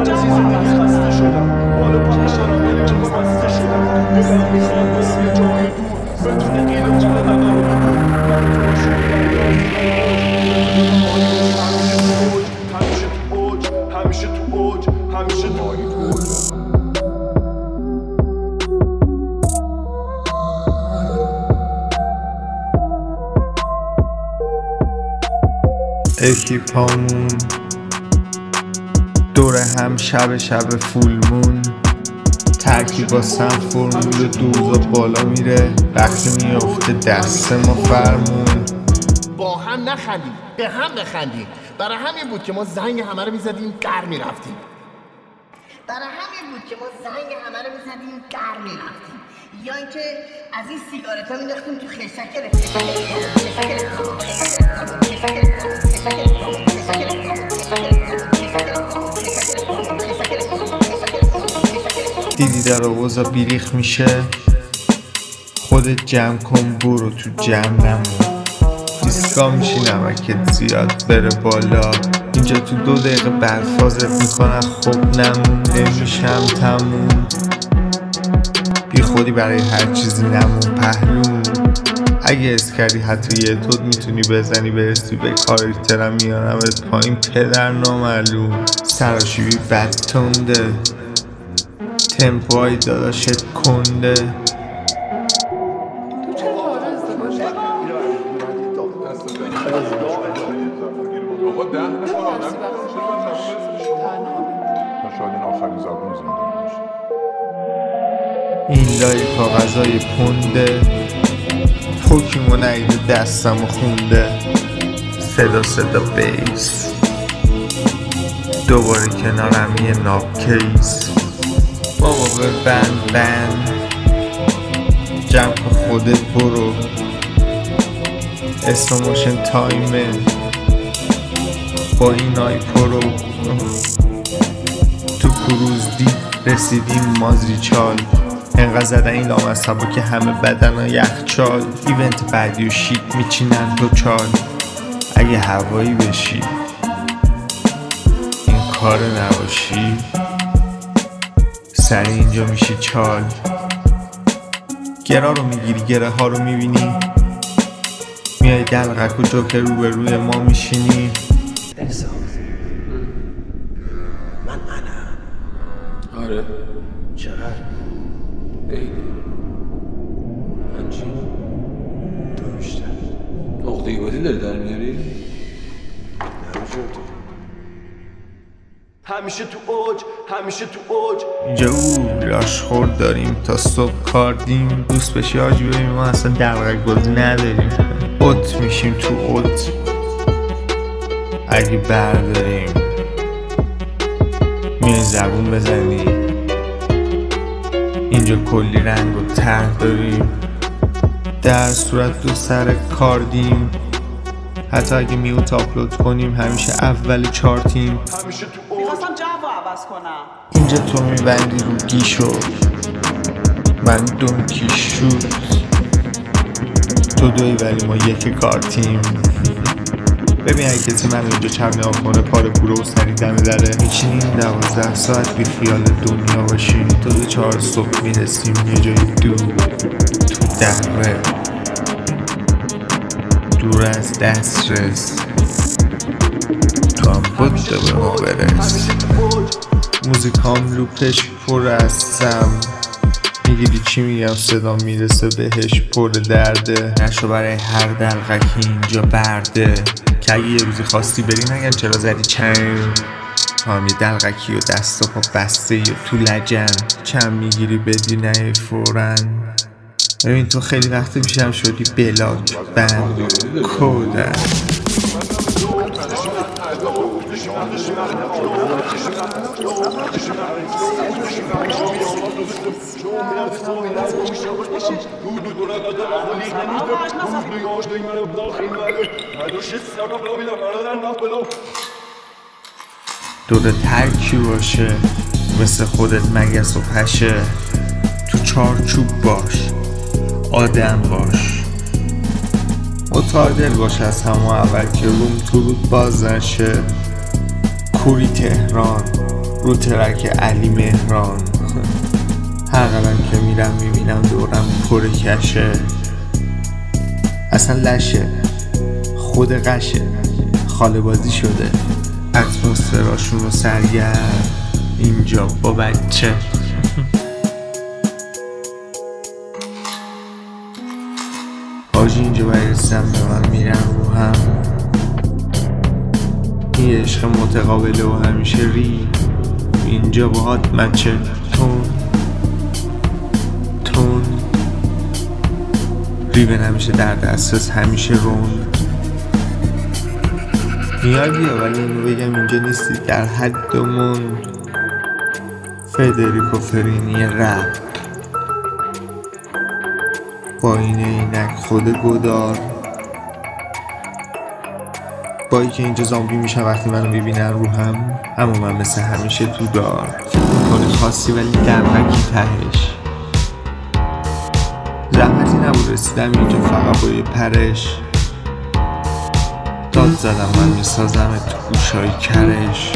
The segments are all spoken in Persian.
اکیپامون دور هم شب فولمون ترکیباستن فرمول دوزا بالا میره وقتی میافته دست ما فرمون با هم نخندیم به هم بخندیم. برای همین بود که ما زنگ همه رو میزدیم در میرفتیم. یا اینکه از این سیگارت ها مینداختیم تو خشکه. دیدی در آوازا بیریخ میشه خودت جمع کن برو تو جمع نمون دیسکا میشی نمکت زیاد بره بالا اینجا تو 2 دقیقه برفازت میکنن خب نمون نمیشم تموم بی خودی برای هر چیزی نمون پهلون اگه اس کردی حتی یه تود میتونی بزنی برسی به کاراکترم میارمت پایین پدر نامعلوم سراشیبی بد تنده تمپوهای داداشت کنده این لای کاغذای پنده پوکیمون عید دستمو خونده صدا بیس دوباره کنارم یه ناب کیس بابا به بند جمع خودت برو استروموشن تایمه با این آی پرو تو کروز رسیدیم مازری چال انقدر زدن این لامصبا که همه بدن ها یخچال ایونت بعدی و شیت میچینن دو چال اگه هوایی بشی این کار نباشی سر اینجا میشی چال گرا رو میگیری گره ها رو میبینی میای دلقک و جوکر رو به روی ما میشینی من آره چقدر؟ خیلی من چی؟ تو بیشتر عقده گاتی داری در میاری؟ نمیشه تو همیشه تو اوج اینجا لاشخور داریم تا صبح کاردیم دوست بشی آجی ببین ما اصلا دلقک بازی نداریم اوت میشیم تو اوت اگه برداریم میای زبون بزنی اینجا کلی رنگ و طرح داریم در صورت دو سر کاردیم حتی اگه میوت آپلود کنیم همیشه اول چارتیم میخواستم جو عوض کنم اینجا تو میبندی رو گیشو من دوم کیش شد تو دوی ولی ما یک کارتیم ببین اگه کسی من اینجا چپ نگاه کنه پاره پوره و سری دم دره میچینیم 12 ساعت بی خیال دنیا باشیم تا 4 صبح میرسیم یه جای دور تو دره دور از دسترس تو هم بوده به ما برس موزیکام لوپش پر از سم میگیری چی میگم صدا میرسه بهش پر درده نشو برای هر دلقکی اینجا برده که اگه یه روزی خواستی بری نگن چرا زدی چند هم یه دلقکی و دست و پا بسته یا تو لجن چند میگیری بدی نه فورن ببین تو خیلی وقت بیشتر شدی بلاک بند کودن دور ترکی باشه مثل خودت مگس و پشه تو چارچوب باش آدم باش متعادل باش از همه اول که روم تو رود باز نشه کوری تهران رو ترک علی مهران. هر قدم که میرم میبینم دورم پر کشه، اصلا لشه، خود قشه، خاله بازی شده اتمسفراشون رو سرگرم اینجا با بچه. آجی اینجا برسم به من میرم رو هم، این عشق متقابله و همیشه ری اینجا باهات مچه تون ریون همیشه در دسترس، همیشه روند میادی. ولی اینو بگم اینجا نیستی در حدمون. فدریکو فرینی رپ با این اینک خود گدار، با ای که اینجا زامبی میشن وقتی منو ببینن رو هم، اما من مثل همیشه تو دار. فکر میکنی خاصی ولی دمکی تهش، زحمتی نبود رسیدم اینجا فقط با یه پرش. داد زدم من میسازم تو گوشای کرش،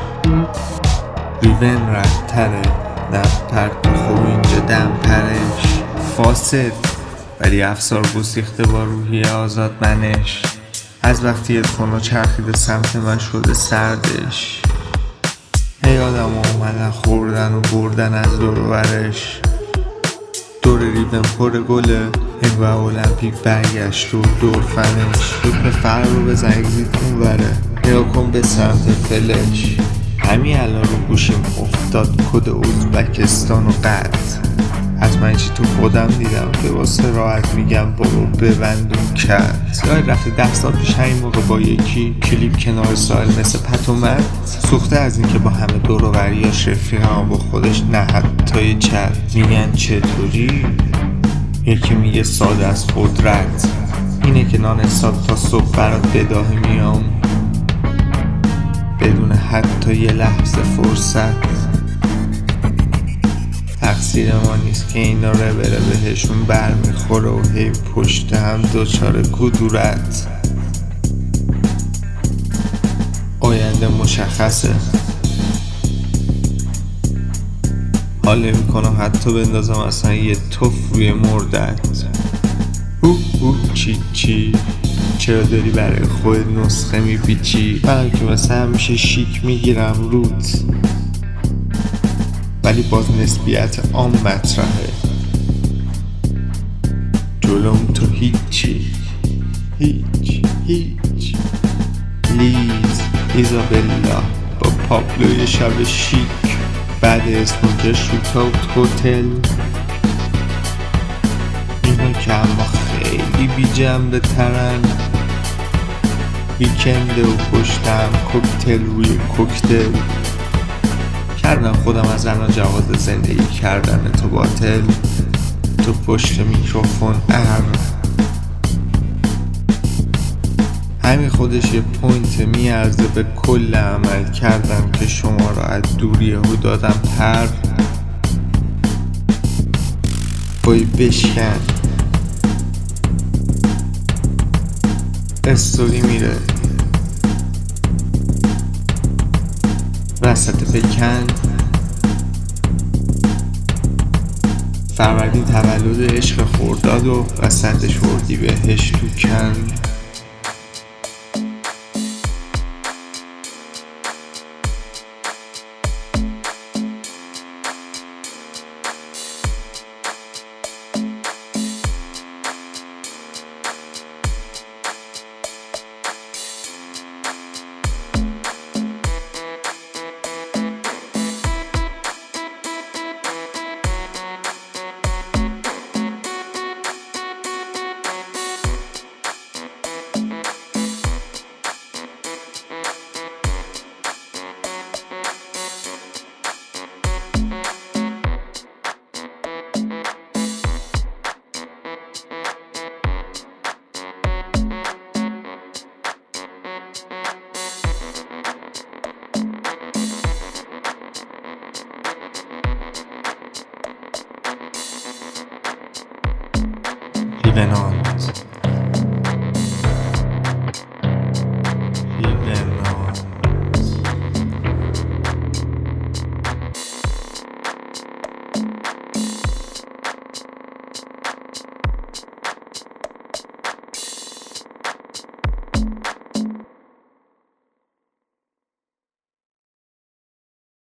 ریون رد تره نه پرد خوب اینجا دم پرش. فاسد ولی افسار گسیخته با روحی آزاد منش، از وقتی ادخونا چرخیده سمت من شده سردش. هی آدم اومدن خوردن و بردن از دور و برش، دور ریون پر گله و المپیک برگشت و دور فنش. دکمه فر رو بزن اگزیت اون وره، نیا کن به سمت فلش. همین الان رو گوشیم افتاد کد ازبکستان و قطع، از من چی تو خودم دیدم که واسه راحت میگم برو ببند اون کرد. یاد رفته 10 سال پیش همین موقع با یکی کلیپ کنار ساحل مثل پت و مت، سوخته از این که با همه دور و بریاش رفیقم با خودش نه حتی چت. میگن چطوری؟ یکی میگه ساده از قدرت اینه که نان حساب تا صبح برات بداه میام بدون حتی یه لحظه فرصت. تقصیر ما نیست که اینا ربله بهشون برمیخوره و هی پشت هم دوچار کدورت. آینده مشخصه، حال میکنم حتی بندازم اصلا یه توف روی مردت. چی چرا داری برای خود نسخه میپیچی؟ من که مثلا همیشه شیک میگیرم روت، ولی باز نسبیت عام مطرحه، جلوم تو هیچی. هیچ لیز ایزابلا با پابلوی شب شیک بعد اسمونکر شوتاوت هتل. اینا که اما خیلی بی جنبه ترن، ویکنده و پشتم کوکتل روی کوکتل کردم خودم از الان جواز زندگی کردن تو باطل، تو پشت میکروفون همین خودش یه پوینت میارزه به کل عمل کردم که شما را از دوری هو دادم پر. بای بشکن استوری میره وسط بکن، فروردین تولد عشق خورداد و وسطش وردی بهش تو کن. Venom.